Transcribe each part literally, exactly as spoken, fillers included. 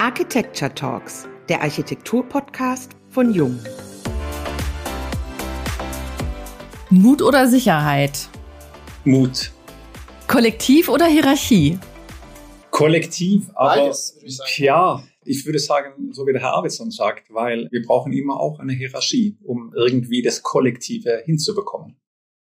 Architecture Talks, der Architektur-Podcast von Jung. Mut oder Sicherheit? Mut. Kollektiv oder Hierarchie? Kollektiv, aber Beides, würde ich sagen. Ja, ich würde sagen, so wie der Herr Arvidsson sagt, weil wir brauchen immer auch eine Hierarchie, um irgendwie das Kollektive hinzubekommen.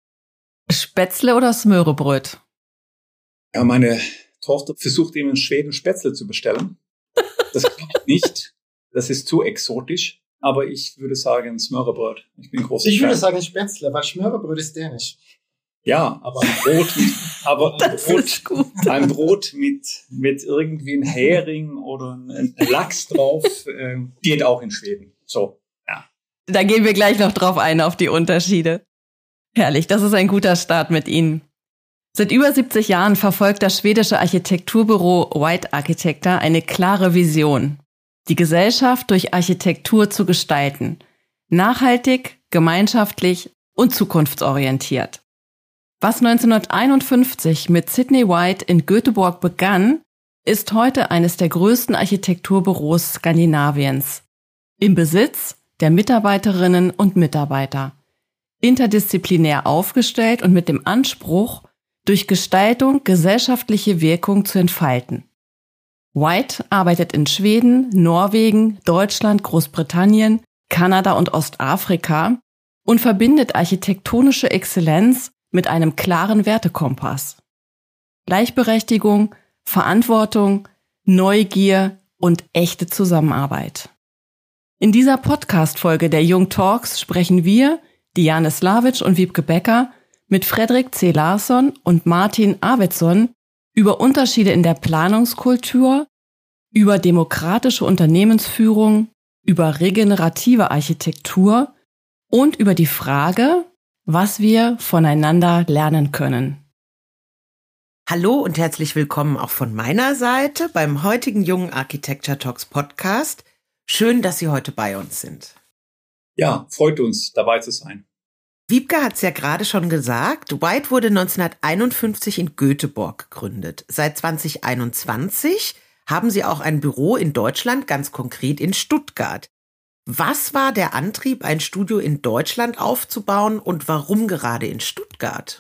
Spätzle oder Smørrebrød? Ja, meine Tochter versucht immer in Schweden Spätzle zu bestellen. Das klappt nicht. Das ist zu exotisch. Aber ich würde sagen Smørrebrød. Ich bin großer Ich Fan. würde sagen Spätzle, weil Smørrebrød ist dänisch. Ja, aber ein Brot mit, aber ein Das Brot, ist gut. ein Brot mit, mit irgendwie einem Hering oder einem Lachs drauf, äh, geht auch in Schweden. So, ja. Da gehen wir gleich noch drauf ein, auf die Unterschiede. Herrlich, das ist ein guter Start mit Ihnen. Seit über siebzig Jahren verfolgt das schwedische Architekturbüro White Architecture eine klare Vision: die Gesellschaft durch Architektur zu gestalten. Nachhaltig, gemeinschaftlich und zukunftsorientiert. Was neunzehnhunderteinundfünfzig mit Sidney White in Göteborg begann, ist heute eines der größten Architekturbüros Skandinaviens. Im Besitz der Mitarbeiterinnen und Mitarbeiter. Interdisziplinär aufgestellt und mit dem Anspruch, durch Gestaltung gesellschaftliche Wirkung zu entfalten. White arbeitet in Schweden, Norwegen, Deutschland, Großbritannien, Kanada und Ostafrika und verbindet architektonische Exzellenz mit einem klaren Wertekompass. Gleichberechtigung, Verantwortung, Neugier und echte Zusammenarbeit. In dieser Podcast-Folge der Jung Talks sprechen wir, Diane Slavic und Wiebke Becker, mit Fredrik C. Larsson und Martin Arvidsson über Unterschiede in der Planungskultur, über demokratische Unternehmensführung, über regenerative Architektur und über die Frage, was wir voneinander lernen können. Hallo und herzlich willkommen auch von meiner Seite beim heutigen Jungen Architecture Talks Podcast. Schön, dass Sie heute bei uns sind. Ja, freut uns, dabei zu sein. Wiebke hat es ja gerade schon gesagt, White wurde neunzehnhunderteinundfünfzig in Göteborg gegründet. Seit zwanzig einundzwanzig haben Sie auch ein Büro in Deutschland, ganz konkret in Stuttgart. Was war der Antrieb, ein Studio in Deutschland aufzubauen und warum gerade in Stuttgart?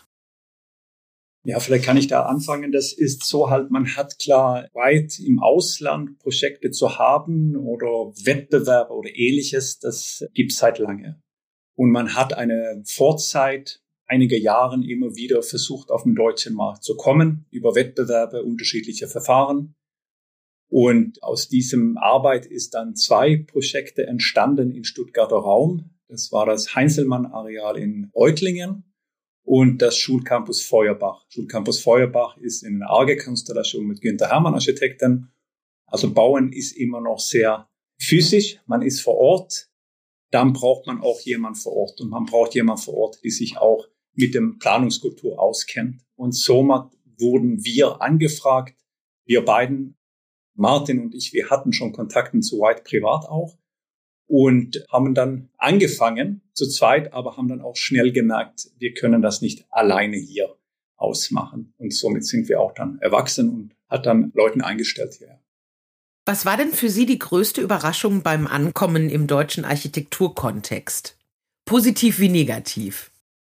Ja, vielleicht kann ich da anfangen. Das ist so halt, man hat klar weit im Ausland Projekte zu haben oder Wettbewerbe oder ähnliches, das gibt's seit lange. Und man hat eine Vorzeit, einige Jahren immer wieder versucht, auf den deutschen Markt zu kommen, über Wettbewerbe, unterschiedliche Verfahren. Und aus diesem Arbeit ist dann zwei Projekte entstanden im Stuttgarter Raum. Das war das Heinzelmann-Areal in Reutlingen und das Schulcampus Feuerbach. Schulcampus Feuerbach ist in einer arge Konstellation mit Günther Hermann Architekten. Also Bauen ist immer noch sehr physisch, man ist vor Ort. Dann braucht man auch jemand vor Ort und man braucht jemand vor Ort, die sich auch mit dem Planungskultur auskennt. Und somit wurden wir angefragt, wir beiden, Martin und ich, wir hatten schon Kontakte zu White privat auch und haben dann angefangen zu zweit, aber haben dann auch schnell gemerkt, wir können das nicht alleine hier ausmachen. Und somit sind wir auch dann erwachsen und hat dann Leuten eingestellt hier. Was war denn für Sie die größte Überraschung beim Ankommen im deutschen Architekturkontext? Positiv wie negativ?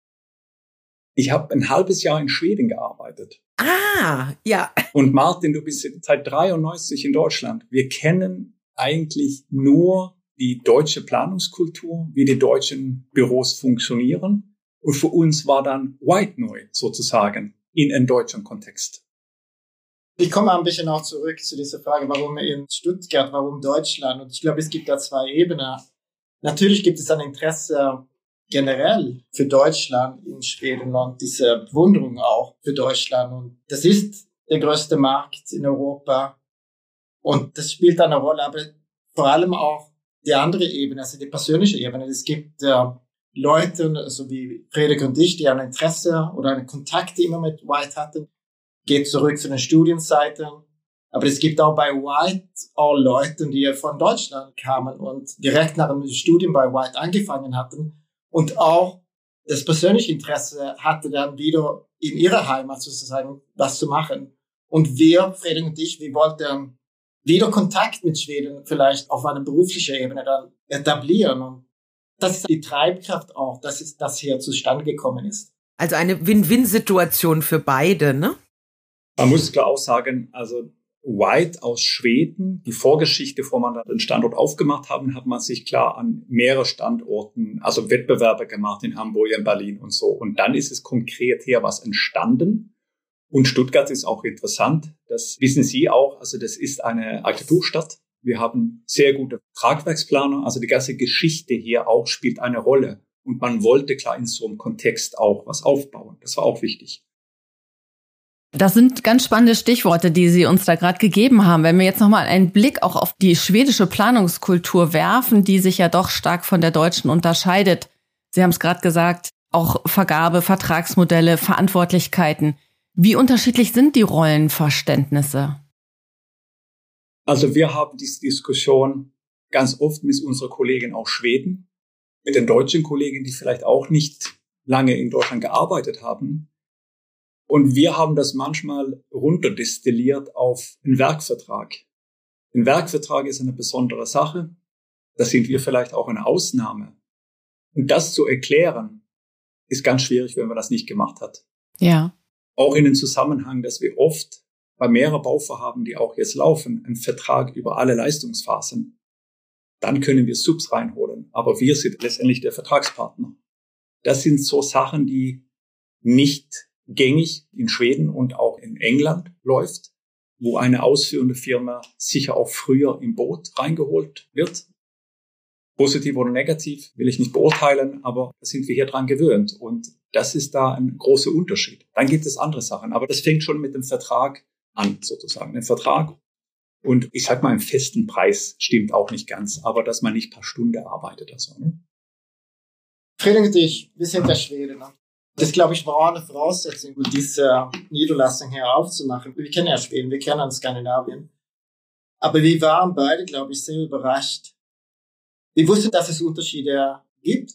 Ich habe ein halbes Jahr in Schweden gearbeitet. Ah, ja. Und Martin, du bist seit dreiundneunzig in Deutschland. Wir kennen eigentlich nur die deutsche Planungskultur, wie die deutschen Büros funktionieren. Und für uns war dann White neu, sozusagen, in einem deutschen Kontext. Ich komme ein bisschen auch zurück zu dieser Frage, warum in Stuttgart, warum Deutschland? Und ich glaube, es gibt da zwei Ebenen. Natürlich gibt es ein Interesse generell für Deutschland in Schweden und diese Bewunderung auch für Deutschland. Und das ist der größte Markt in Europa. Und das spielt eine Rolle, aber vor allem auch die andere Ebene, also die persönliche Ebene. Es gibt äh, Leute, so wie Fredrik und ich, die ein Interesse oder einen Kontakt immer mit White hatten, geht zurück zu den Studienseiten. Aber es gibt auch bei White auch Leute, die von Deutschland kamen und direkt nach dem Studium bei White angefangen hatten und auch das persönliche Interesse hatte, dann wieder in ihrer Heimat sozusagen was zu machen. Und wir, Fredrik und ich, wir wollten wieder Kontakt mit Schweden vielleicht auf einer beruflichen Ebene dann etablieren. Und das ist die Treibkraft auch, dass es das hier zustande gekommen ist. Also eine Win-Win-Situation für beide, ne? Man muss klar auch sagen, also White aus Schweden, die Vorgeschichte, bevor man da den Standort aufgemacht haben, hat man sich klar an mehrere Standorten, also Wettbewerbe gemacht in Hamburg, in Berlin und so. Und dann ist es konkret hier was entstanden. Und Stuttgart ist auch interessant. Das wissen Sie auch. Also das ist eine Architekturstadt. Wir haben sehr gute Tragwerksplaner. Also die ganze Geschichte hier auch spielt eine Rolle. Und man wollte klar in so einem Kontext auch was aufbauen. Das war auch wichtig. Das sind ganz spannende Stichworte, die Sie uns da gerade gegeben haben. Wenn wir jetzt nochmal einen Blick auch auf die schwedische Planungskultur werfen, die sich ja doch stark von der deutschen unterscheidet. Sie haben es gerade gesagt, auch Vergabe, Vertragsmodelle, Verantwortlichkeiten. Wie unterschiedlich sind die Rollenverständnisse? Also wir haben diese Diskussion ganz oft mit unseren Kollegen aus Schweden, mit den deutschen Kollegen, die vielleicht auch nicht lange in Deutschland gearbeitet haben. Und wir haben das manchmal runterdestilliert auf einen Werkvertrag. Ein Werkvertrag ist eine besondere Sache. Da sind wir vielleicht auch eine Ausnahme. Und das zu erklären, ist ganz schwierig, wenn man das nicht gemacht hat. Ja. Auch in dem Zusammenhang, dass wir oft bei mehreren Bauvorhaben, die auch jetzt laufen, einen Vertrag über alle Leistungsphasen, dann können wir Subs reinholen. Aber wir sind letztendlich der Vertragspartner. Das sind so Sachen, die nicht gängig in Schweden und auch in England läuft, wo eine ausführende Firma sicher auch früher im Boot reingeholt wird. Positiv oder negativ will ich nicht beurteilen, aber da sind wir hier dran gewöhnt. Und das ist da ein großer Unterschied. Dann gibt es andere Sachen, aber das fängt schon mit dem Vertrag an, sozusagen. Ein Vertrag und ich sag mal, einen festen Preis stimmt auch nicht ganz, aber dass man nicht per Stunde arbeitet oder so. Ne? Friedrich und ich, wir sind der Schweden. Ne? Das, glaube ich, war auch eine Voraussetzung, um diese Niederlassung hier aufzumachen. Wir kennen ja Schweden, wir kennen Skandinavien. Aber wir waren beide, glaube ich, sehr überrascht. Wir wussten, dass es Unterschiede gibt,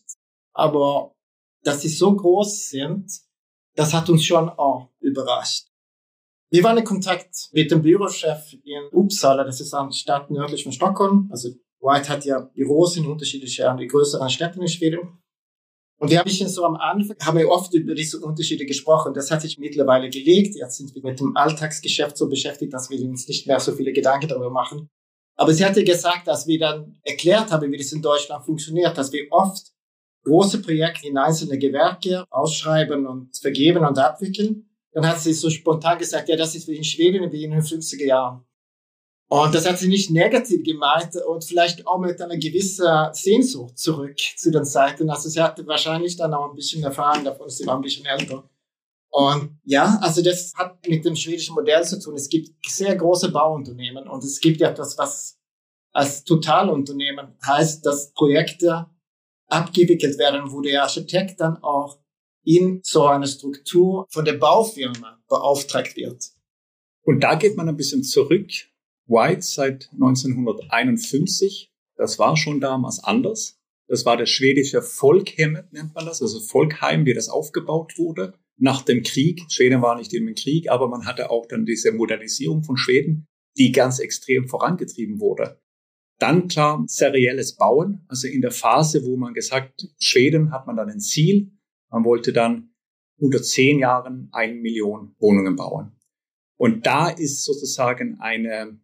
aber dass sie so groß sind, das hat uns schon auch überrascht. Wir waren in Kontakt mit dem Bürochef in Uppsala, das ist eine Stadt nördlich von Stockholm. Also White hat ja Büros in unterschiedlichen, die größeren Städten in Schweden. Und wir haben bisschen so am Anfang, haben wir oft über diese Unterschiede gesprochen. Das hat sich mittlerweile gelegt. Jetzt sind wir mit dem Alltagsgeschäft so beschäftigt, dass wir uns nicht mehr so viele Gedanken darüber machen. Aber sie hatte gesagt, dass wir dann erklärt haben, wie das in Deutschland funktioniert, dass wir oft große Projekte in einzelne Gewerke ausschreiben und vergeben und abwickeln. Dann hat sie so spontan gesagt, ja, das ist wie in Schweden wie in den fünfziger Jahren. Und das hat sie nicht negativ gemeint und vielleicht auch mit einer gewissen Sehnsucht zurück zu den Zeiten. Also sie hatte wahrscheinlich dann auch ein bisschen Erfahrung davon, sie war ein bisschen älter. Und ja, also das hat mit dem schwedischen Modell zu tun. Es gibt sehr große Bauunternehmen und es gibt ja etwas, was als Totalunternehmen heißt, dass Projekte abgewickelt werden, wo der Architekt dann auch in so eine Struktur von der Baufirma beauftragt wird. Und da geht man ein bisschen zurück. White seit neunzehnhunderteinundfünfzig, das war schon damals anders. Das war das schwedische Folkhemmet, nennt man das, also Volkheim, wie das aufgebaut wurde nach dem Krieg. Schweden war nicht im Krieg, aber man hatte auch dann diese Modernisierung von Schweden, die ganz extrem vorangetrieben wurde. Dann klar serielles Bauen, also in der Phase, wo man gesagt, Schweden hat man dann ein Ziel, man wollte dann unter zehn Jahren eine Million Wohnungen bauen. Und da ist sozusagen eine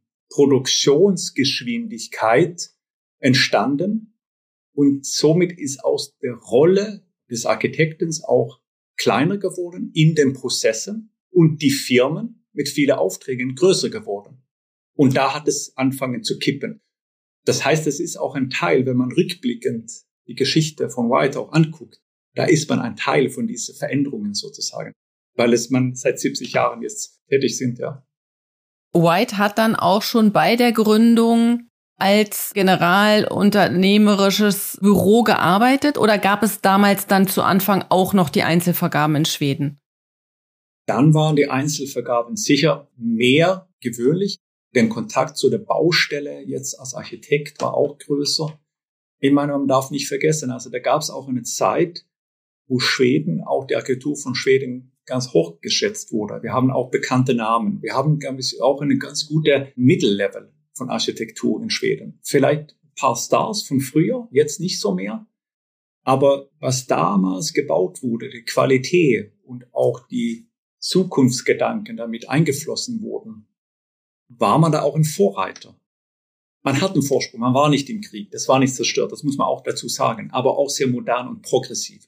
Produktionsgeschwindigkeit entstanden und somit ist aus der Rolle des Architekten auch kleiner geworden in den Prozessen und die Firmen mit vielen Aufträgen größer geworden. Und da hat es angefangen zu kippen. Das heißt, es ist auch ein Teil, wenn man rückblickend die Geschichte von White auch anguckt, da ist man ein Teil von diesen Veränderungen sozusagen, weil es man seit siebzig Jahren jetzt tätig sind, ja. White hat dann auch schon bei der Gründung als generalunternehmerisches Büro gearbeitet oder gab es damals dann zu Anfang auch noch die Einzelvergaben in Schweden? Dann waren die Einzelvergaben sicher mehr gewöhnlich. Der Kontakt zu der Baustelle jetzt als Architekt war auch größer. Ich meine, man darf nicht vergessen, also da gab es auch eine Zeit, wo Schweden, auch die Architektur von Schweden ganz hoch geschätzt wurde. Wir haben auch bekannte Namen. Wir haben, glaube ich, auch eine ganz gute Mittellevel von Architektur in Schweden. Vielleicht ein paar Stars von früher, jetzt nicht so mehr. Aber was damals gebaut wurde, die Qualität und auch die Zukunftsgedanken damit eingeflossen wurden, war man da auch ein Vorreiter. Man hat einen Vorsprung, man war nicht im Krieg, das war nicht zerstört, das muss man auch dazu sagen, aber auch sehr modern und progressiv.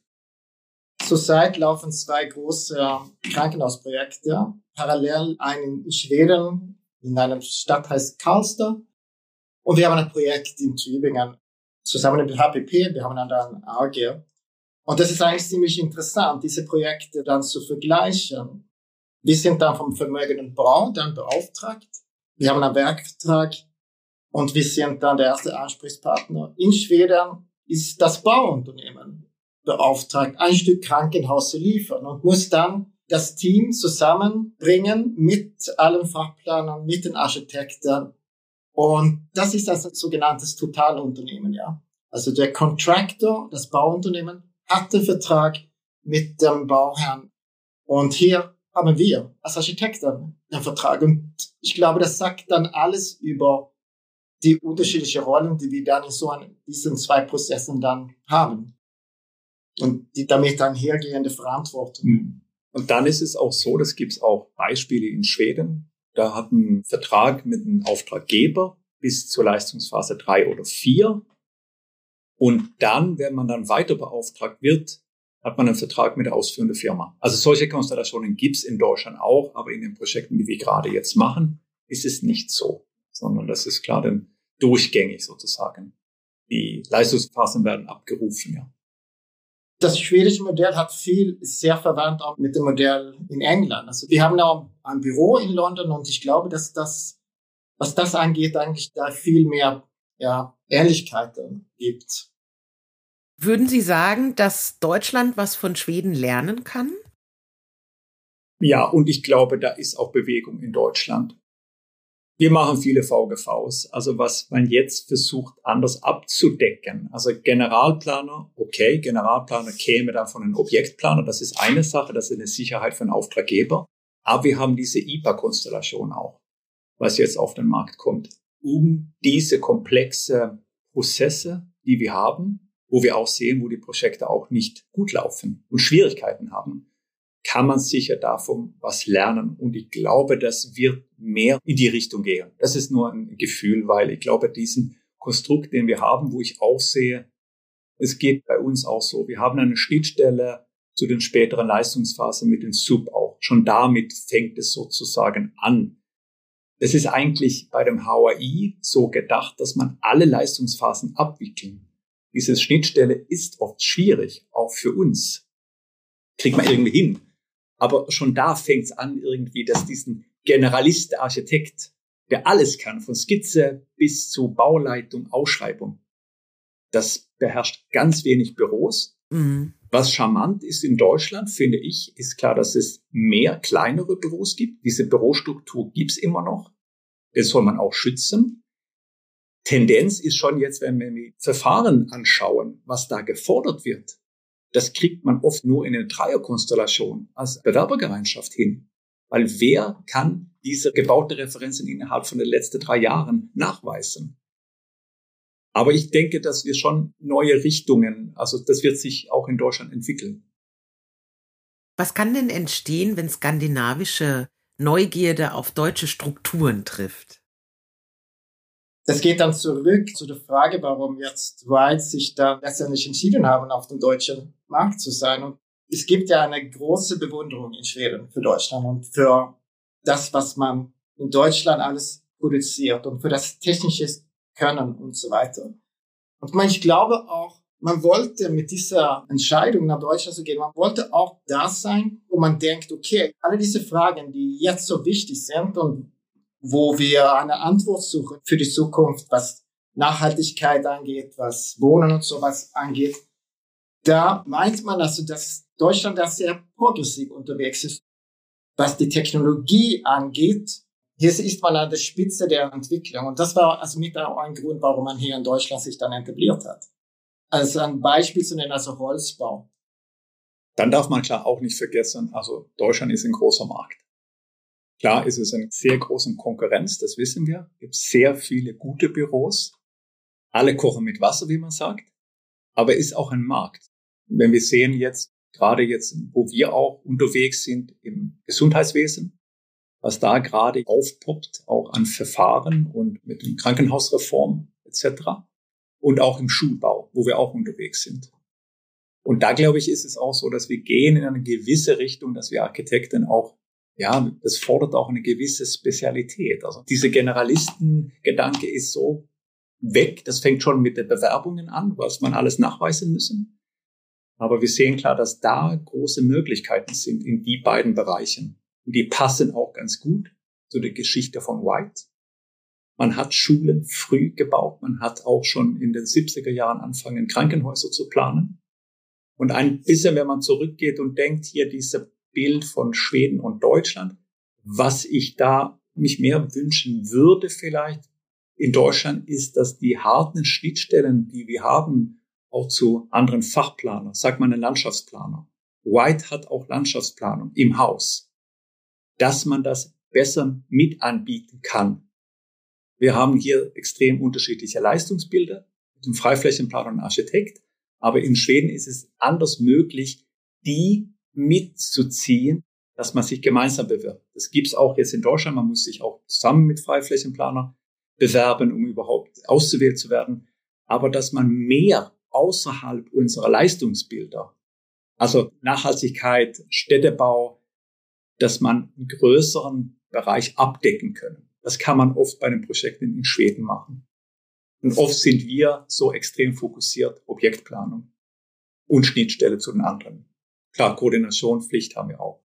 Zurzeit laufen zwei große Krankenhausprojekte. Parallel ein in Schweden, in einer Stadt heißt Karlstad. Und wir haben ein Projekt in Tübingen, zusammen mit H P P, wir haben dann ein A G. Und das ist eigentlich ziemlich interessant, diese Projekte dann zu vergleichen. Wir sind dann vom Vermögen und Bau dann beauftragt. Wir haben einen Werkvertrag und wir sind dann der erste Ansprechpartner. In Schweden ist das Bauunternehmen beauftragt, ein Stück Krankenhaus zu liefern und muss dann das Team zusammenbringen mit allen Fachplanern, mit den Architekten. Und das ist das sogenannte Totalunternehmen, ja. Also der Contractor, das Bauunternehmen, hat den Vertrag mit dem Bauherrn. Und hier haben wir als Architekten den Vertrag. Und ich glaube, das sagt dann alles über die unterschiedlichen Rollen, die wir dann in so einem, diesen zwei Prozessen dann haben. Und die damit einhergehende Verantwortung. Und dann ist es auch so, das gibt es auch Beispiele in Schweden. Da hat ein Vertrag mit einem Auftraggeber bis zur Leistungsphase drei oder vier. Und dann, wenn man dann weiter beauftragt wird, hat man einen Vertrag mit der ausführenden Firma. Also solche Konstellationen gibt es in Deutschland auch, aber in den Projekten, die wir gerade jetzt machen, ist es nicht so, sondern das ist klar dann durchgängig sozusagen. Die Leistungsphasen werden abgerufen, ja. Das schwedische Modell hat viel, ist sehr verwandt auch mit dem Modell in England. Also wir haben auch ein Büro in London und ich glaube, dass das, was das angeht, eigentlich da viel mehr, ja, Ähnlichkeiten gibt. Würden Sie sagen, dass Deutschland was von Schweden lernen kann? Ja, und ich glaube, da ist auch Bewegung in Deutschland. Wir machen viele V G Vs, also was man jetzt versucht, anders abzudecken. Also Generalplaner, okay, Generalplaner käme dann von einem Objektplaner, das ist eine Sache, das ist eine Sicherheit für einen Auftraggeber. Aber wir haben diese I P A-Konstellation auch, was jetzt auf den Markt kommt, um diese komplexe Prozesse, die wir haben, wo wir auch sehen, wo die Projekte auch nicht gut laufen und Schwierigkeiten haben, kann man sicher davon was lernen. Und ich glaube, das wird mehr in die Richtung gehen. Das ist nur ein Gefühl, weil ich glaube, diesen Konstrukt, den wir haben, wo ich auch sehe, es geht bei uns auch so. Wir haben eine Schnittstelle zu den späteren Leistungsphasen mit den Sub auch. Schon damit fängt es sozusagen an. Es ist eigentlich bei dem H A I so gedacht, dass man alle Leistungsphasen abwickeln. Diese Schnittstelle ist oft schwierig, auch für uns. Kriegt man irgendwie hin. Aber schon da fängt es an irgendwie, dass diesen Generalist, der Architekt, der alles kann, von Skizze bis zu Bauleitung, Ausschreibung, das beherrscht ganz wenig Büros. Mhm. Was charmant ist in Deutschland, finde ich, ist klar, dass es mehr kleinere Büros gibt. Diese Bürostruktur gibt's immer noch. Das soll man auch schützen. Tendenz ist schon jetzt, wenn wir die Verfahren anschauen, was da gefordert wird. Das kriegt man oft nur in einer Dreierkonstellation als Bewerbergemeinschaft hin. Weil wer kann diese gebaute Referenzen innerhalb von den letzten drei Jahren nachweisen? Aber ich denke, dass wir schon neue Richtungen, also das wird sich auch in Deutschland entwickeln. Was kann denn entstehen, wenn skandinavische Neugierde auf deutsche Strukturen trifft? Das geht dann zurück zu der Frage, warum jetzt Wright sich da letztendlich entschieden haben, auf dem deutschen Markt zu sein. Und es gibt ja eine große Bewunderung in Schweden für Deutschland und für das, was man in Deutschland alles produziert und für das technische Können und so weiter. Und man, ich glaube auch, man wollte mit dieser Entscheidung nach Deutschland zu gehen, man wollte auch da sein, wo man denkt, okay, alle diese Fragen, die jetzt so wichtig sind und wo wir eine Antwort suchen für die Zukunft, was Nachhaltigkeit angeht, was Wohnen und sowas angeht, da meint man also, dass Deutschland da sehr progressiv unterwegs ist. Was die Technologie angeht, hier ist man an der Spitze der Entwicklung. Und das war also mit auch ein Grund, warum man hier in Deutschland sich dann etabliert hat. Also ein Beispiel zu nennen, also Holzbau. Dann darf man klar auch nicht vergessen, also Deutschland ist ein großer Markt. Klar ist es eine sehr große Konkurrenz, das wissen wir. Es gibt sehr viele gute Büros. Alle kochen mit Wasser, wie man sagt. Aber es ist auch ein Markt. Wenn wir sehen jetzt, gerade jetzt, wo wir auch unterwegs sind im Gesundheitswesen, was da gerade aufpoppt, auch an Verfahren und mit dem Krankenhausreform et cetera. Und auch im Schulbau, wo wir auch unterwegs sind. Und da, glaube ich, ist es auch so, dass wir gehen in eine gewisse Richtung, dass wir Architekten auch, ja, das fordert auch eine gewisse Spezialität. Also diese Generalistengedanke ist so weg. Das fängt schon mit den Bewerbungen an, was man alles nachweisen müssen. Aber wir sehen klar, dass da große Möglichkeiten sind in die beiden Bereichen. Und die passen auch ganz gut zu der Geschichte von White. Man hat Schulen früh gebaut. Man hat auch schon in den siebziger Jahren angefangen, Krankenhäuser zu planen. Und ein bisschen, wenn man zurückgeht und denkt, hier dieses Bild von Schweden und Deutschland, was ich da mich mehr wünschen würde vielleicht in Deutschland, ist, dass die harten Schnittstellen, die wir haben, auch zu anderen Fachplanern, sagt man einen Landschaftsplaner. White hat auch Landschaftsplanung im Haus, dass man das besser mit anbieten kann. Wir haben hier extrem unterschiedliche Leistungsbilder mit dem Freiflächenplaner und Architekt, aber in Schweden ist es anders möglich, die mitzuziehen, dass man sich gemeinsam bewirbt. Das gibt's auch jetzt in Deutschland. Man muss sich auch zusammen mit Freiflächenplaner bewerben, um überhaupt ausgewählt zu werden. Aber dass man mehr außerhalb unserer Leistungsbilder, also Nachhaltigkeit, Städtebau, dass man einen größeren Bereich abdecken können. Das kann man oft bei den Projekten in Schweden machen. Und oft sind wir so extrem fokussiert, Objektplanung und Schnittstelle zu den anderen. Klar, Koordination, Pflicht haben wir auch.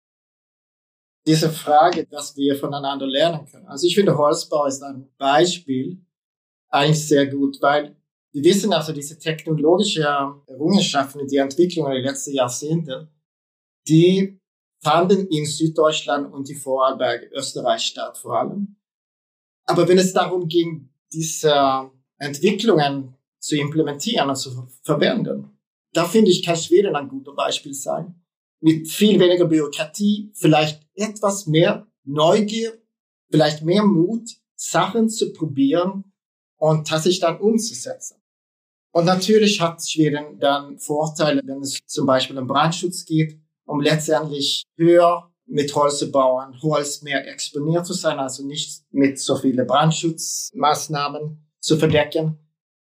Diese Frage, dass wir voneinander lernen können. Also ich finde, Holzbau ist ein Beispiel eigentlich sehr gut, weil wir wissen also, diese technologische Errungenschaften, die Entwicklungen der letzten Jahrzehnte, die fanden in Süddeutschland und die Vorarlberg, Österreich statt vor allem. Aber wenn es darum ging, diese Entwicklungen zu implementieren und zu verwenden, da finde ich, kann Schweden ein guter Beispiel sein. Mit viel weniger Bürokratie, vielleicht etwas mehr Neugier, vielleicht mehr Mut, Sachen zu probieren und tatsächlich dann umzusetzen. Und natürlich hat Schweden dann Vorteile, wenn es zum Beispiel um Brandschutz geht, um letztendlich höher mit Holz zu bauen, Holz mehr exponiert zu sein, also nicht mit so vielen Brandschutzmaßnahmen zu verdecken.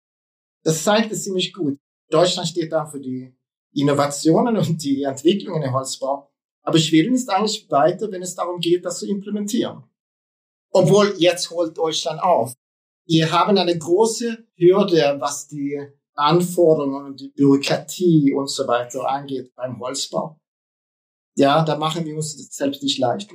Das zeigt es ziemlich gut. Deutschland steht dann für die Innovationen und die Entwicklungen im Holzbau. Aber Schweden ist eigentlich weiter, wenn es darum geht, das zu implementieren. Obwohl, jetzt holt Deutschland auf. Wir haben eine große Hürde, was die Anforderungen und die Bürokratie und so weiter angeht beim Holzbau. Ja, da machen wir uns das selbst nicht leicht.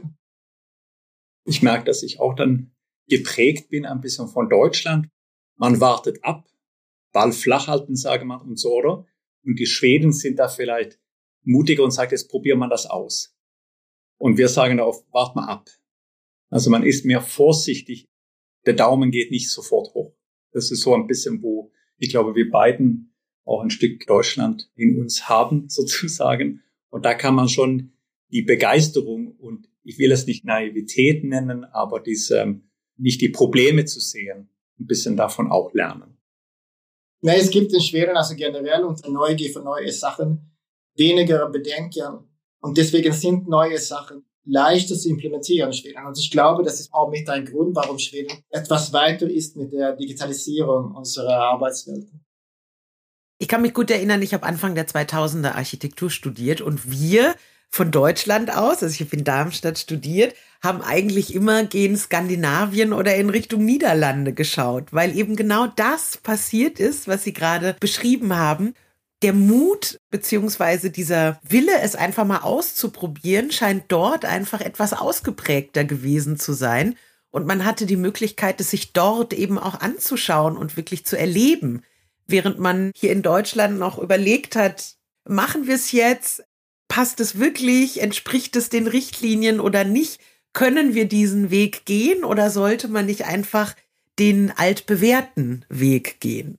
Ich merke, dass ich auch dann geprägt bin ein bisschen von Deutschland. Man wartet ab, Ball flach halten, sage man, und so, oder? Und die Schweden sind da vielleicht mutiger und sagen, jetzt probiert man das aus. Und wir sagen da oft, wart mal ab. Also man ist mehr vorsichtig. Der Daumen geht nicht sofort hoch. Das ist so ein bisschen, wo ich glaube, wir beiden auch ein Stück Deutschland in uns haben, sozusagen. Und da kann man schon die Begeisterung und ich will es nicht Naivität nennen, aber diese, nicht die Probleme zu sehen, ein bisschen davon auch lernen. Nein, es gibt in Schweden also generell unter Neugier für neue Sachen weniger Bedenken. Und deswegen sind neue Sachen leichter zu implementieren in Schweden. Und ich glaube, das ist auch mit ein Grund, warum Schweden etwas weiter ist mit der Digitalisierung unserer Arbeitswelt. Ich kann mich gut erinnern, ich habe Anfang der zweitausender Architektur studiert und wir von Deutschland aus, also ich habe in Darmstadt studiert, haben eigentlich immer gegen Skandinavien oder in Richtung Niederlande geschaut, weil eben genau das passiert ist, was Sie gerade beschrieben haben. Der Mut beziehungsweise dieser Wille, es einfach mal auszuprobieren, scheint dort einfach etwas ausgeprägter gewesen zu sein. Und man hatte die Möglichkeit, es sich dort eben auch anzuschauen und wirklich zu erleben. Während man hier in Deutschland noch überlegt hat, machen wir es jetzt? Passt es wirklich? Entspricht es den Richtlinien oder nicht? Können wir diesen Weg gehen oder sollte man nicht einfach den altbewährten Weg gehen?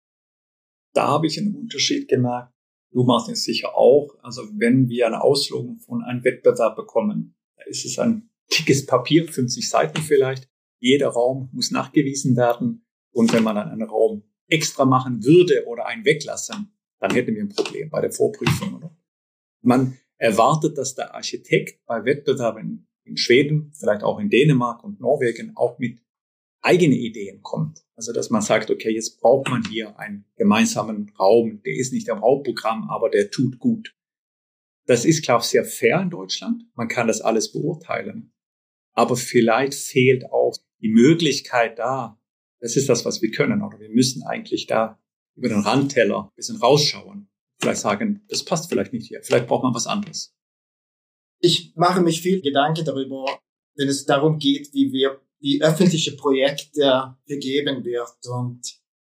Da habe ich einen Unterschied gemerkt. Du machst es sicher auch. Also wenn wir eine Auslosung von einem Wettbewerb bekommen, da ist es ein dickes Papier, fünfzig Seiten vielleicht. Jeder Raum muss nachgewiesen werden. Und wenn man dann einen Raum extra machen würde oder einen weglassen, dann hätten wir ein Problem bei der Vorprüfung. Oder? Man erwartet, dass der Architekt bei Wettbewerben in Schweden, vielleicht auch in Dänemark und Norwegen auch mit eigenen Ideen kommt. Also dass man sagt, okay, jetzt braucht man hier einen gemeinsamen Raum, der ist nicht im Hauptprogramm, aber der tut gut. Das ist, glaube ich, sehr fair in Deutschland. Man kann das alles beurteilen. Aber vielleicht fehlt auch die Möglichkeit da, das ist das, was wir können, oder wir müssen eigentlich da über den Randteller ein bisschen rausschauen. Vielleicht sagen, das passt vielleicht nicht hier, vielleicht braucht man was anderes. Ich mache mich viel Gedanken darüber, wenn es darum geht, wie wir, wie öffentliche Projekte vergeben wird. Und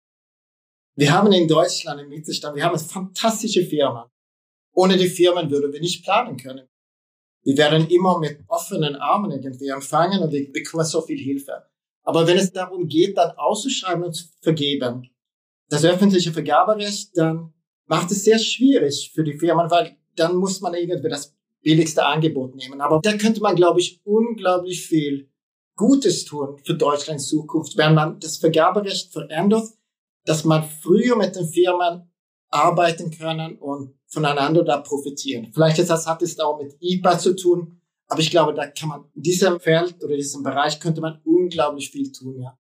wir haben in Deutschland im Mittelstand, wir haben fantastische Firmen. Ohne die Firmen würden wir nicht planen können. Wir werden immer mit offenen Armen irgendwie empfangen und wir bekommen so viel Hilfe. Aber wenn es darum geht, dann auszuschreiben und zu vergeben, das öffentliche Vergaberecht, dann macht es sehr schwierig für die Firmen, weil dann muss man irgendwie das billigste Angebot nehmen. Aber da könnte man, glaube ich, unglaublich viel Gutes tun für Deutschland in Zukunft, wenn man das Vergaberecht verändert, dass man früher mit den Firmen arbeiten können und voneinander da profitieren. Vielleicht ist das, hat es auch mit I P A zu tun, aber ich glaube, da kann man in diesem Feld oder in diesem Bereich könnte man unglaublich viel tun, ja.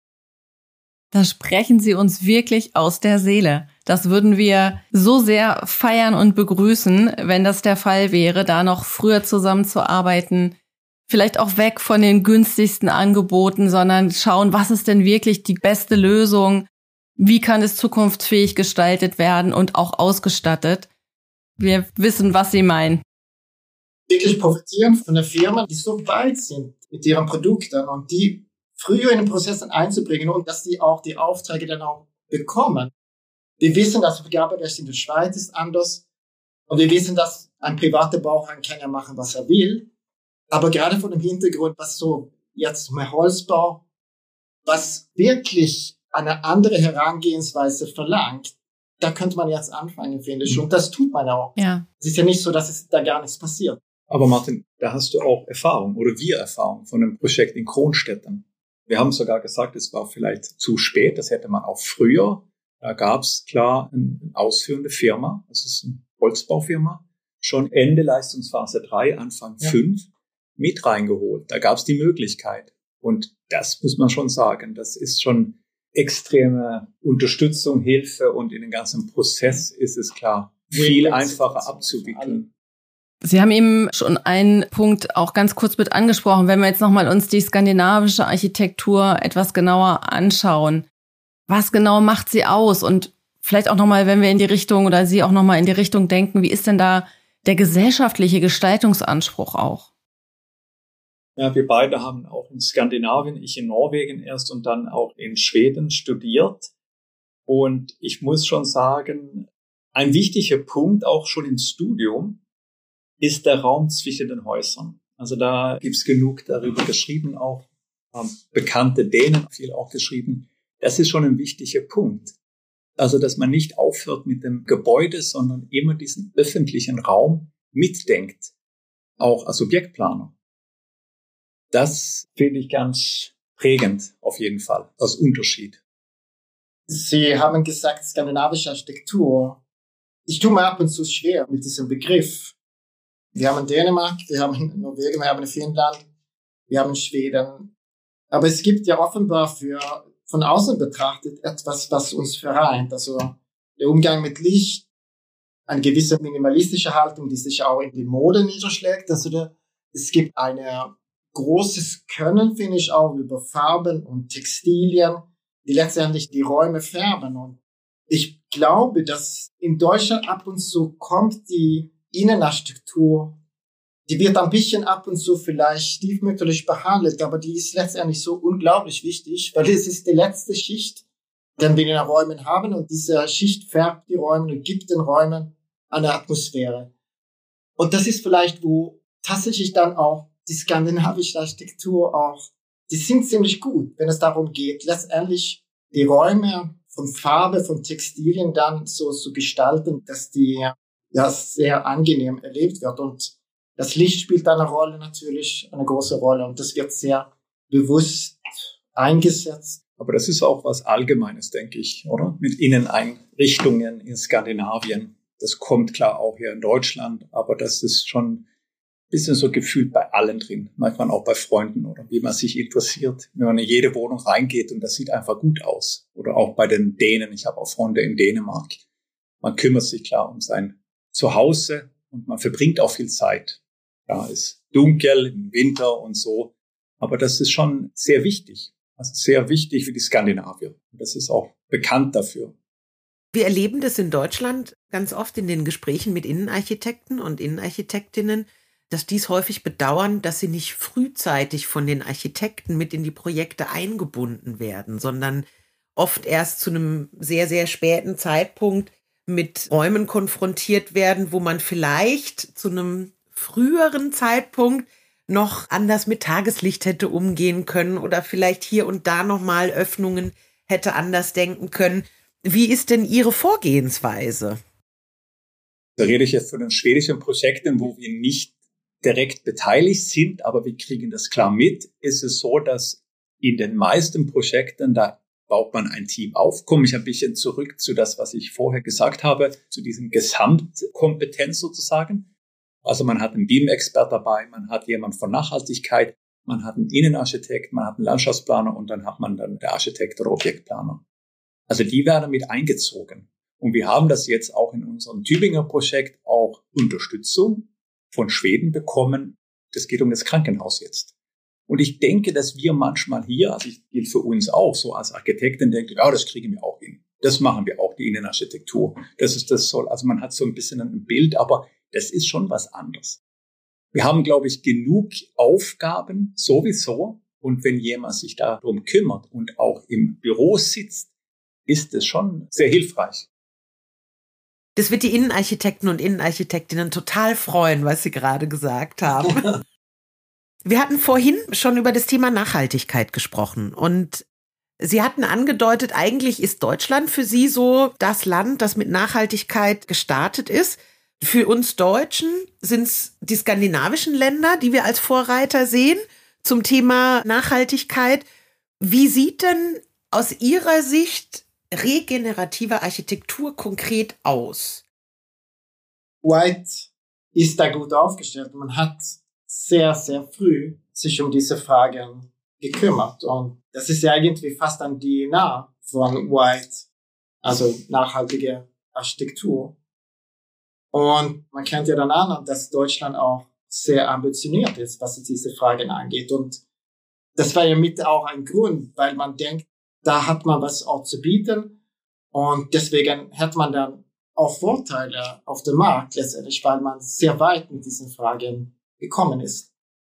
Da sprechen Sie uns wirklich aus der Seele. Das würden wir so sehr feiern und begrüßen, wenn das der Fall wäre, da noch früher zusammenzuarbeiten. Vielleicht auch weg von den günstigsten Angeboten, sondern schauen, was ist denn wirklich die beste Lösung? Wie kann es zukunftsfähig gestaltet werden und auch ausgestattet? Wir wissen, was Sie meinen. Wirklich profitieren von den Firmen, die so weit sind mit ihren Produkten und die früher in den Prozessen einzubringen und dass die auch die Aufträge dann auch bekommen. Wir wissen, dass das Vergaberecht in der Schweiz ist anders und wir wissen, dass ein privater Bauherr kann ja machen, was er will. Aber gerade von dem Hintergrund, was so jetzt mehr Holzbau, was wirklich eine andere Herangehensweise verlangt, da könnte man jetzt anfangen, finde ich. Und das tut man auch. Ja. Es ist ja nicht so, dass es da gar nichts passiert. Aber Martin, da hast du auch Erfahrung oder wir Erfahrung von einem Projekt in Kronstetten. Wir haben sogar gesagt, es war vielleicht zu spät, das hätte man auch früher. Da gab es klar eine ausführende Firma, das ist eine Holzbaufirma, schon Ende Leistungsphase drei, Anfang ja. fünf mit reingeholt. Da gab es die Möglichkeit. Und das muss man schon sagen, das ist schon extreme Unterstützung, Hilfe und in den ganzen Prozess ist es klar viel einfacher abzuwickeln. Sie haben eben schon einen Punkt auch ganz kurz mit angesprochen, wenn wir jetzt nochmal uns die skandinavische Architektur etwas genauer anschauen. Was genau macht sie aus? Und vielleicht auch nochmal, wenn wir in die Richtung oder Sie auch nochmal in die Richtung denken, wie ist denn da der gesellschaftliche Gestaltungsanspruch auch? Ja, wir beide haben auch in Skandinavien, ich in Norwegen erst und dann auch in Schweden studiert. Und ich muss schon sagen, ein wichtiger Punkt auch schon im Studium ist der Raum zwischen den Häusern. Also da gibt's genug darüber geschrieben, auch ähm, bekannte Dänen viel auch geschrieben. Das ist schon ein wichtiger Punkt. Also dass man nicht aufhört mit dem Gebäude, sondern immer diesen öffentlichen Raum mitdenkt, auch als Objektplaner. Das finde ich ganz prägend auf jeden Fall, als Unterschied. Sie haben gesagt, skandinavische Architektur. Ich tue mir ab und zu schwer mit diesem Begriff. Wir haben in Dänemark, wir haben in Norwegen, wir haben in Finnland, wir haben in Schweden. Aber es gibt ja offenbar für, von außen betrachtet, etwas, was uns vereint. Also der Umgang mit Licht, eine gewisse minimalistische Haltung, die sich auch in die Mode niederschlägt. Also der, es gibt eine großes Können, finde ich, auch über Farben und Textilien, die letztendlich die Räume färben. Und ich glaube, dass in Deutschland ab und zu kommt die Innenarchitektur, die wird ein bisschen ab und zu vielleicht stiefmütterlich behandelt, aber die ist letztendlich so unglaublich wichtig, weil es ist die letzte Schicht, die wir in den Räumen haben und diese Schicht färbt die Räume und gibt den Räumen eine Atmosphäre. Und das ist vielleicht, wo tatsächlich dann auch die skandinavische Architektur auch, die sind ziemlich gut, wenn es darum geht, letztendlich die Räume von Farbe, von Textilien dann so zu gestalten, dass die ja sehr angenehm erlebt wird. Und Das Licht spielt eine Rolle natürlich, eine große Rolle und das wird sehr bewusst eingesetzt. Aber das ist auch was Allgemeines, denke ich, oder? Mit Inneneinrichtungen in Skandinavien. Das kommt klar auch hier in Deutschland, aber das ist schon ein bisschen so gefühlt bei allen drin. Manchmal auch bei Freunden oder wie man sich interessiert. Wenn man in jede Wohnung reingeht und das sieht einfach gut aus. Oder auch bei den Dänen. Ich habe auch Freunde in Dänemark. Man kümmert sich klar um sein Zuhause und man verbringt auch viel Zeit. Ja, ist dunkel im Winter und so. Aber das ist schon sehr wichtig. Also sehr wichtig für die Skandinavier. Das ist auch bekannt dafür. Wir erleben das in Deutschland ganz oft in den Gesprächen mit Innenarchitekten und Innenarchitektinnen, dass dies häufig bedauern, dass sie nicht frühzeitig von den Architekten mit in die Projekte eingebunden werden, sondern oft erst zu einem sehr, sehr späten Zeitpunkt mit Räumen konfrontiert werden, wo man vielleicht zu einem früheren Zeitpunkt noch anders mit Tageslicht hätte umgehen können oder vielleicht hier und da nochmal Öffnungen hätte anders denken können. Wie ist denn Ihre Vorgehensweise? Da rede ich jetzt von den schwedischen Projekten, wo wir nicht direkt beteiligt sind, aber wir kriegen das klar mit. Ist es so, dass in den meisten Projekten, da baut man ein Team auf. Komme ich ein bisschen zurück zu das, was ich vorher gesagt habe, zu diesem Gesamtkompetenz sozusagen. Also man hat einen B I M-Expert dabei, man hat jemand von Nachhaltigkeit, man hat einen Innenarchitekt, man hat einen Landschaftsplaner und dann hat man dann der Architekt oder Objektplaner. Also die werden mit eingezogen. Und wir haben das jetzt auch in unserem Tübinger Projekt auch Unterstützung von Schweden bekommen. Das geht um das Krankenhaus jetzt. Und ich denke, dass wir manchmal hier, also ich gilt für uns auch so als Architekten, denken, ja, das kriegen wir auch hin. Das machen wir auch, die Innenarchitektur. Das ist das soll. Also man hat so ein bisschen ein Bild, aber das ist schon was anderes. Wir haben, glaube ich, genug Aufgaben sowieso. Und wenn jemand sich darum kümmert und auch im Büro sitzt, ist es schon sehr hilfreich. Das wird die Innenarchitekten und Innenarchitektinnen total freuen, was Sie gerade gesagt haben. Wir hatten vorhin schon über das Thema Nachhaltigkeit gesprochen und Sie hatten angedeutet, eigentlich ist Deutschland für Sie so das Land, das mit Nachhaltigkeit gestartet ist. Für uns Deutschen sind es die skandinavischen Länder, die wir als Vorreiter sehen zum Thema Nachhaltigkeit. Wie sieht denn aus Ihrer Sicht regenerative Architektur konkret aus? White ist da gut aufgestellt. Man hat sehr, sehr früh sich um diese Fragen gekümmert. Und das ist ja irgendwie fast ein D N A von White, also nachhaltige Architektur. Und man kennt ja dann an, dass Deutschland auch sehr ambitioniert ist, was diese Fragen angeht. Und das war ja mit auch ein Grund, weil man denkt, da hat man was auch zu bieten. Und deswegen hat man dann auch Vorteile auf dem Markt letztendlich, weil man sehr weit mit diesen Fragen gekommen ist.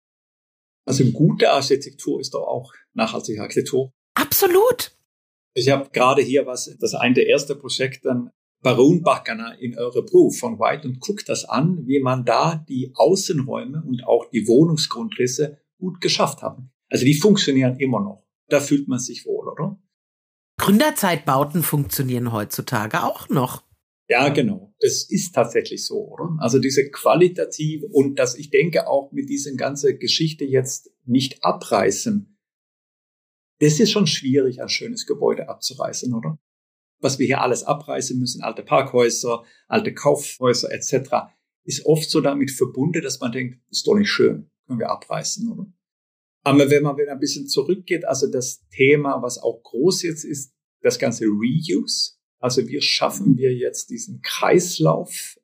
Also gute Architektur ist doch auch nachhaltige Architektur. Absolut. Ich habe gerade hier was, das eine der ersten Projekte, Baronbackerna in Örebro von White, und guckt das an, wie man da die Außenräume und auch die Wohnungsgrundrisse gut geschafft haben. Also die funktionieren immer noch. Da fühlt man sich wohl, oder? Gründerzeitbauten funktionieren heutzutage auch noch. Ja, genau. Das ist tatsächlich so, oder? Also diese qualitativ und das, ich denke auch mit dieser ganzen Geschichte jetzt nicht abreißen. Das ist schon schwierig, ein schönes Gebäude abzureißen, oder? Was wir hier alles abreißen müssen, alte Parkhäuser, alte Kaufhäuser et cetera, ist oft so damit verbunden, dass man denkt, ist doch nicht schön, können wir abreißen, oder? Aber wenn man wieder ein bisschen zurückgeht, also das Thema, was auch groß jetzt ist, das ganze Reuse. Also wie schaffen wir jetzt diesen Kreislauf?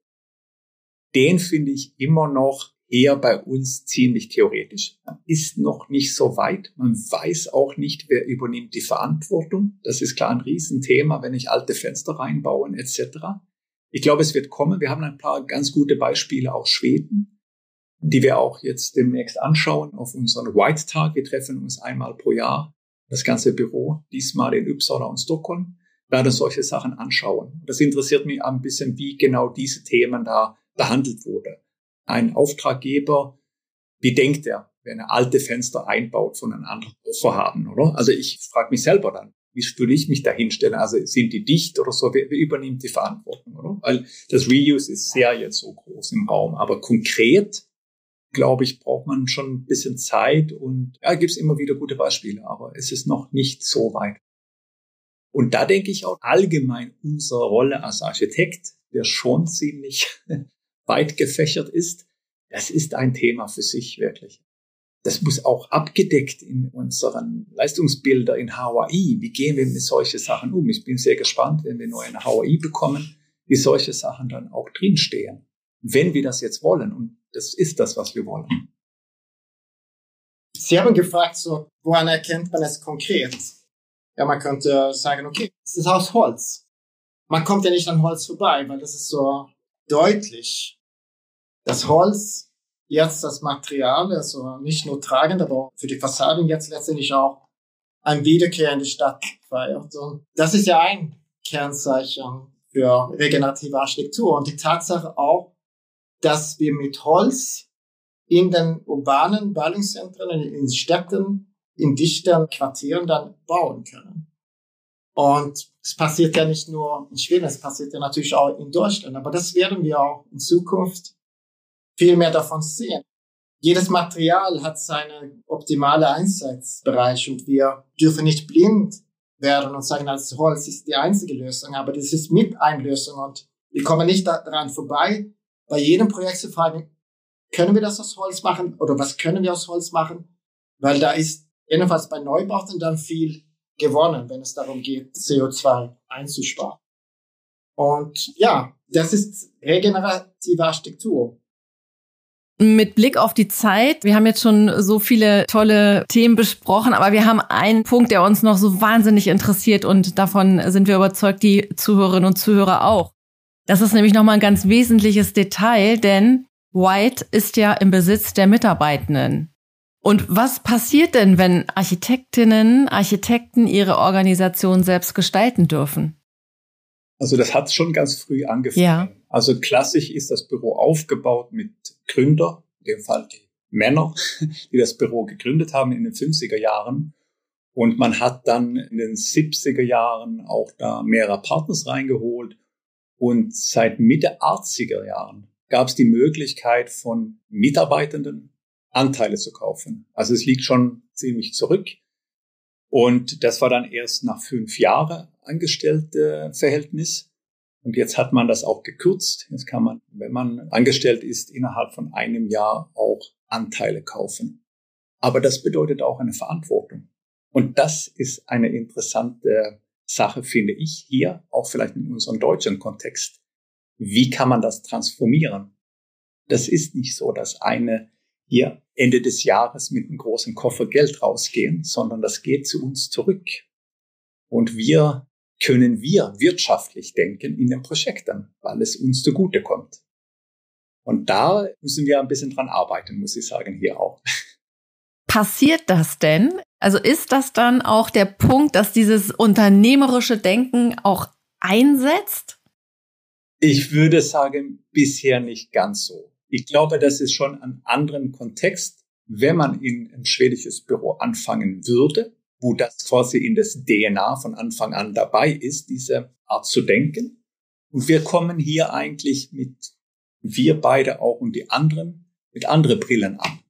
Den finde ich immer noch eher bei uns ziemlich theoretisch. Man ist noch nicht so weit. Man weiß auch nicht, wer übernimmt die Verantwortung. Das ist klar ein Riesenthema, wenn ich alte Fenster reinbauen et cetera. Ich glaube, es wird kommen. Wir haben ein paar ganz gute Beispiele aus Schweden, die wir auch jetzt demnächst anschauen auf unseren White-Tag. Wir treffen uns einmal pro Jahr, das ganze Büro, diesmal in Uppsala und Stockholm, werden solche Sachen anschauen. Das interessiert mich ein bisschen, wie genau diese Themen da behandelt wurde. Ein Auftraggeber, wie denkt er, wenn er alte Fenster einbaut von einem anderen Vorhaben, oder? Also ich frage mich selber dann, wie würde ich mich da hinstellen? Also sind die dicht oder so? Wer, wer übernimmt die Verantwortung, oder? Weil das Reuse ist sehr jetzt so groß im Raum, aber konkret glaube ich, braucht man schon ein bisschen Zeit und ja, gibt es immer wieder gute Beispiele, aber es ist noch nicht so weit. Und da denke ich auch allgemein unsere Rolle als Architekt, der schon ziemlich weit gefächert ist, das ist ein Thema für sich wirklich. Das muss auch abgedeckt in unseren Leistungsbildern in H A I. Wie gehen wir mit solchen Sachen um? Ich bin sehr gespannt, wenn wir neu eine H A I bekommen, wie solche Sachen dann auch drinstehen. Wenn wir das jetzt wollen. Und das ist das, was wir wollen. Sie haben gefragt, so, woran erkennt man es konkret? Ja, man könnte sagen, okay, es ist aus Holz. Man kommt ja nicht an Holz vorbei, weil das ist so deutlich. Das Holz, jetzt das Material, also nicht nur tragend, aber auch für die Fassaden jetzt letztendlich auch ein Wiederkehr in die Stadt feiert. Und das ist ja ein Kernzeichen für regenerative Architektur. Und die Tatsache auch, dass wir mit Holz in den urbanen Ballungszentren, in Städten, in dichten Quartieren dann bauen können. Und es passiert ja nicht nur in Schweden, es passiert ja natürlich auch in Deutschland. Aber das werden wir auch in Zukunft viel mehr davon sehen. Jedes Material hat seinen optimalen Einsatzbereich und wir dürfen nicht blind werden und sagen, das Holz ist die einzige Lösung, aber das ist mit eine Lösung und wir kommen nicht daran vorbei, bei jedem Projekt zu fragen, können wir das aus Holz machen oder was können wir aus Holz machen? Weil da ist jedenfalls bei Neubauten dann viel gewonnen, wenn es darum geht, C O zwei einzusparen. Und ja, das ist regenerative Architektur. Mit Blick auf die Zeit, wir haben jetzt schon so viele tolle Themen besprochen, aber wir haben einen Punkt, der uns noch so wahnsinnig interessiert und davon sind wir überzeugt, die Zuhörerinnen und Zuhörer auch. Das ist nämlich nochmal ein ganz wesentliches Detail, denn White ist ja im Besitz der Mitarbeitenden. Und was passiert denn, wenn Architektinnen, Architekten ihre Organisation selbst gestalten dürfen? Also das hat schon ganz früh angefangen. Ja. Also klassisch ist das Büro aufgebaut mit Gründer, in dem Fall die Männer, die das Büro gegründet haben in den fünfziger Jahren. Und man hat dann in den siebziger Jahren auch da mehrere Partners reingeholt. Und seit Mitte achtziger Jahren gab es die Möglichkeit von Mitarbeitenden Anteile zu kaufen. Also es liegt schon ziemlich zurück. Und das war dann erst nach fünf Jahren Angestelltenverhältnis. Und jetzt hat man das auch gekürzt. Jetzt kann man, wenn man angestellt ist, innerhalb von einem Jahr auch Anteile kaufen. Aber das bedeutet auch eine Verantwortung. Und das ist eine interessante Sache, finde ich, hier, auch vielleicht in unserem deutschen Kontext. Wie kann man das transformieren? Das ist nicht so, dass eine hier Ende des Jahres mit einem großen Koffer Geld rausgehen, sondern das geht zu uns zurück. Und wir können wir wirtschaftlich denken in den Projekten, weil es uns zugutekommt. Und da müssen wir ein bisschen dran arbeiten, muss ich sagen, hier auch. Passiert das denn? Also ist das dann auch der Punkt, dass dieses unternehmerische Denken auch einsetzt? Ich würde sagen, bisher nicht ganz so. Ich glaube, das ist schon ein anderen Kontext, wenn man in ein schwedisches Büro anfangen würde, wo das quasi in das D N A von Anfang an dabei ist, diese Art zu denken. Und wir kommen hier eigentlich mit, wir beide auch und die anderen, mit anderen Brillen an.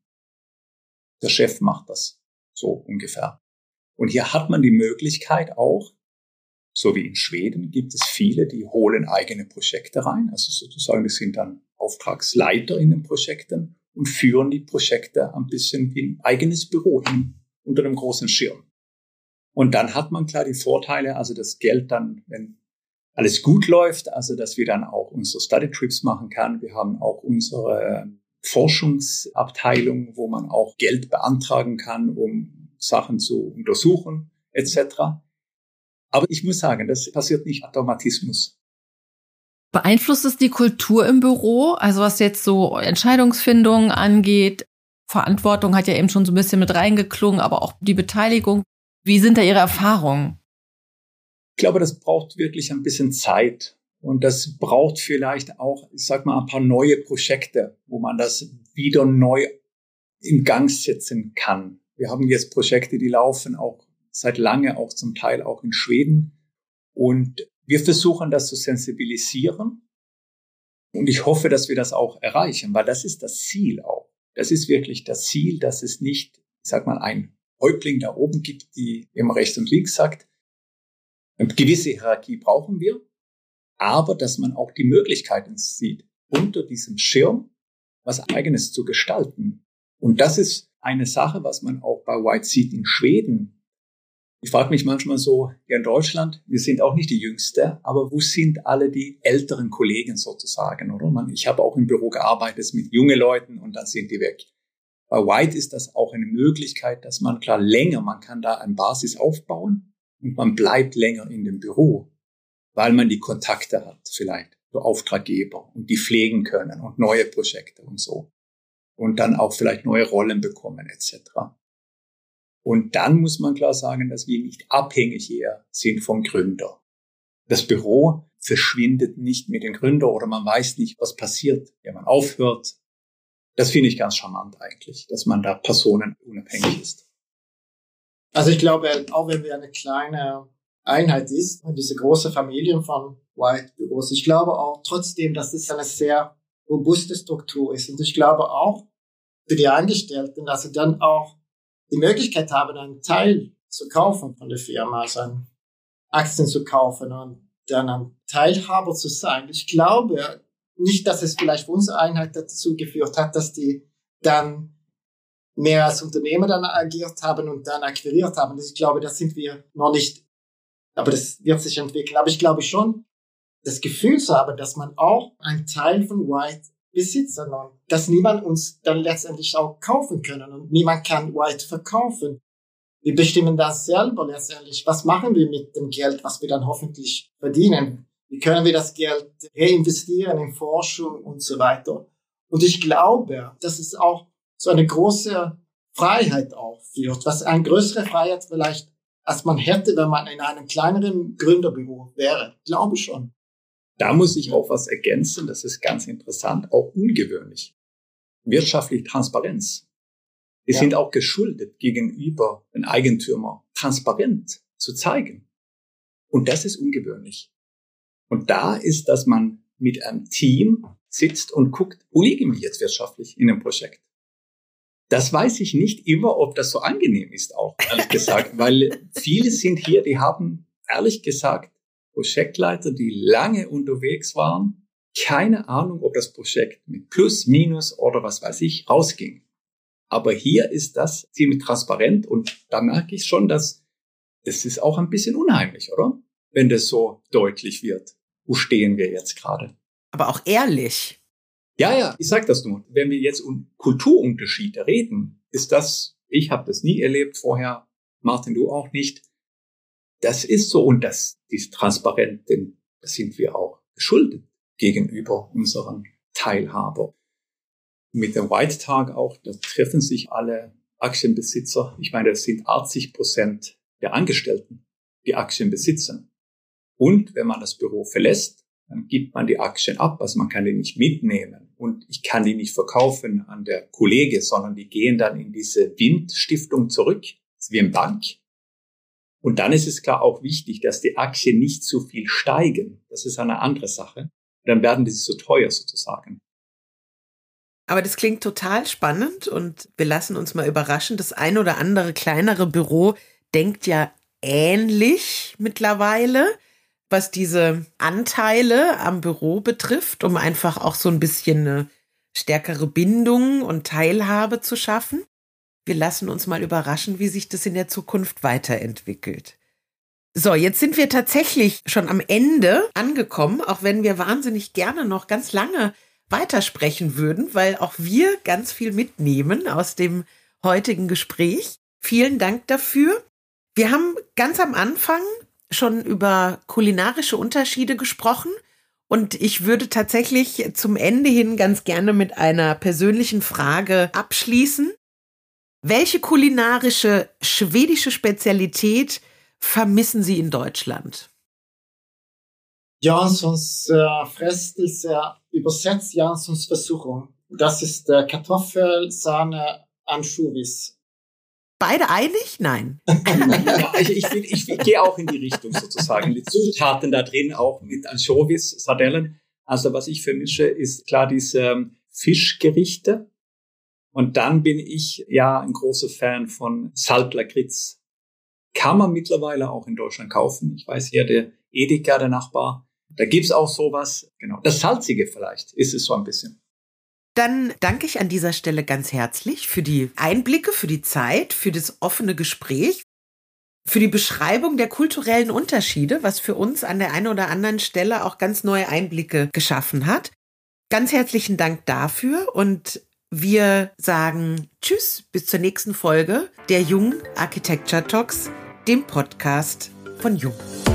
Der Chef macht das so ungefähr. Und hier hat man die Möglichkeit auch, so wie in Schweden gibt es viele, die holen eigene Projekte rein. Also sozusagen, das sind dann Auftragsleiter in den Projekten und führen die Projekte ein bisschen wie ein eigenes Büro in, unter einem großen Schirm. Und dann hat man klar die Vorteile, also das Geld dann, wenn alles gut läuft, also dass wir dann auch unsere Study Trips machen können. Wir haben auch unsere Forschungsabteilung, wo man auch Geld beantragen kann, um Sachen zu untersuchen, et cetera. Aber ich muss sagen, das passiert nicht Automatismus. Beeinflusst es die Kultur im Büro? Also was jetzt so Entscheidungsfindung angeht, Verantwortung hat ja eben schon so ein bisschen mit reingeklungen, aber auch die Beteiligung. Wie sind da Ihre Erfahrungen? Ich glaube, das braucht wirklich ein bisschen Zeit. Und das braucht vielleicht auch, ich sag mal, ein paar neue Projekte, wo man das wieder neu in Gang setzen kann. Wir haben jetzt Projekte, die laufen auch seit lange, auch zum Teil auch in Schweden. Und wir versuchen das zu sensibilisieren. Und ich hoffe, dass wir das auch erreichen, weil das ist das Ziel auch. Das ist wirklich das Ziel, dass es nicht, ich sag mal, ein Häuptling da oben gibt, die immer rechts und links sagt. Eine gewisse Hierarchie brauchen wir, aber dass man auch die Möglichkeiten sieht, unter diesem Schirm was Eigenes zu gestalten. Und das ist eine Sache, was man auch bei White sieht in Schweden. Ich frage mich manchmal so, ja in Deutschland, wir sind auch nicht die Jüngste, aber wo sind alle die älteren Kollegen sozusagen, oder? Man, ich habe auch im Büro gearbeitet mit jungen Leuten und dann sind die weg. Bei White ist das auch eine Möglichkeit, dass man klar länger, man kann da eine Basis aufbauen und man bleibt länger in dem Büro, weil man die Kontakte hat vielleicht für Auftraggeber und die pflegen können und neue Projekte und so. Und dann auch vielleicht neue Rollen bekommen et cetera. Und dann muss man klar sagen, dass wir nicht abhängig hier sind vom Gründer. Das Büro verschwindet nicht mit dem Gründer oder man weiß nicht, was passiert, wenn man aufhört. Das finde ich ganz charmant eigentlich, dass man da personenunabhängig ist. Also ich glaube, auch wenn wir eine kleine Einheit ist, diese große Familie von White-Büros, ich glaube auch trotzdem, dass es eine sehr robuste Struktur ist. Und ich glaube auch für die Angestellten, dass sie dann auch die Möglichkeit haben, einen Teil zu kaufen von der Firma, also Aktien zu kaufen und dann ein Teilhaber zu sein. Ich glaube nicht, dass es vielleicht für unsere Einheit dazu geführt hat, dass die dann mehr als Unternehmer dann agiert haben und dann akquiriert haben. Ich glaube, das sind wir noch nicht, aber das wird sich entwickeln. Aber ich glaube schon, das Gefühl zu haben, dass man auch einen Teil von White besitzt, sondern dass niemand uns dann letztendlich auch kaufen können und niemand kann White verkaufen. Wir bestimmen das selber letztendlich. Was machen wir mit dem Geld, was wir dann hoffentlich verdienen? Wie können wir das Geld reinvestieren in Forschung und so weiter? Und ich glaube, dass es auch so eine große Freiheit auch führt, was eine größere Freiheit vielleicht, als man hätte, wenn man in einem kleineren Gründerbüro wäre. Ich glaube schon. Da muss ich auch was ergänzen, das ist ganz interessant, auch ungewöhnlich. Wirtschaftliche Transparenz. Wir ja. sind auch geschuldet, gegenüber den Eigentümer transparent zu zeigen. Und das ist ungewöhnlich. Und da ist, dass man mit einem Team sitzt und guckt, wo liegen wir jetzt wirtschaftlich in dem Projekt? Das weiß ich nicht immer, ob das so angenehm ist auch, ehrlich gesagt, weil viele sind hier, die haben, ehrlich gesagt, Projektleiter, die lange unterwegs waren, keine Ahnung, ob das Projekt mit Plus, Minus oder was weiß ich rausging. Aber hier ist das ziemlich transparent und da merke ich schon, dass das ist auch ein bisschen unheimlich, oder? Wenn das so deutlich wird. Wo stehen wir jetzt gerade? Aber auch ehrlich. Ja, ja, ich sag das nur. Wenn wir jetzt um Kulturunterschiede reden, ist das, ich habe das nie erlebt vorher, Martin, du auch nicht. Das ist so und das ist transparent, denn das sind wir auch geschuldet gegenüber unseren Teilhaber. Mit dem White-Tag auch, da treffen sich alle Aktienbesitzer. Ich meine, das sind achtzig Prozent der Angestellten, die Aktien besitzen. Und wenn man das Büro verlässt, dann gibt man die Aktien ab, also man kann die nicht mitnehmen. Und ich kann die nicht verkaufen an der Kollege, sondern die gehen dann in diese Wind-Stiftung zurück, das ist wie eine Bank. Und dann ist es klar auch wichtig, dass die Aktien nicht zu viel steigen. Das ist eine andere Sache. Dann werden die so teuer sozusagen. Aber das klingt total spannend und wir lassen uns mal überraschen. Das ein oder andere kleinere Büro denkt ja ähnlich mittlerweile, was diese Anteile am Büro betrifft, um einfach auch so ein bisschen eine stärkere Bindung und Teilhabe zu schaffen. Wir lassen uns mal überraschen, wie sich das in der Zukunft weiterentwickelt. So, jetzt sind wir tatsächlich schon am Ende angekommen, auch wenn wir wahnsinnig gerne noch ganz lange weitersprechen würden, weil auch wir ganz viel mitnehmen aus dem heutigen Gespräch. Vielen Dank dafür. Wir haben ganz am Anfang schon über kulinarische Unterschiede gesprochen und ich würde tatsächlich zum Ende hin ganz gerne mit einer persönlichen Frage abschließen. Welche kulinarische schwedische Spezialität vermissen Sie in Deutschland? Janssons äh, Frestelse, übersetzt Janssons Versuchung. Das ist äh, Kartoffel, Sahne, Anchovies. Beide einig? Nein. Ja, ich, ich, ich, ich gehe auch in die Richtung sozusagen. Die Zutaten da drin auch mit Anchovies, Sardellen. Also was ich vermische, ist klar diese Fischgerichte. Und dann bin ich ja ein großer Fan von Saltlakritz. Kann man mittlerweile auch in Deutschland kaufen. Ich weiß hier, der Edeka, der Nachbar, da gibt's auch sowas. Genau, das Salzige vielleicht ist es so ein bisschen. Dann danke ich an dieser Stelle ganz herzlich für die Einblicke, für die Zeit, für das offene Gespräch, für die Beschreibung der kulturellen Unterschiede, was für uns an der einen oder anderen Stelle auch ganz neue Einblicke geschaffen hat. Ganz herzlichen Dank dafür und wir sagen Tschüss, bis zur nächsten Folge der Jung Architecture Talks, dem Podcast von Jung.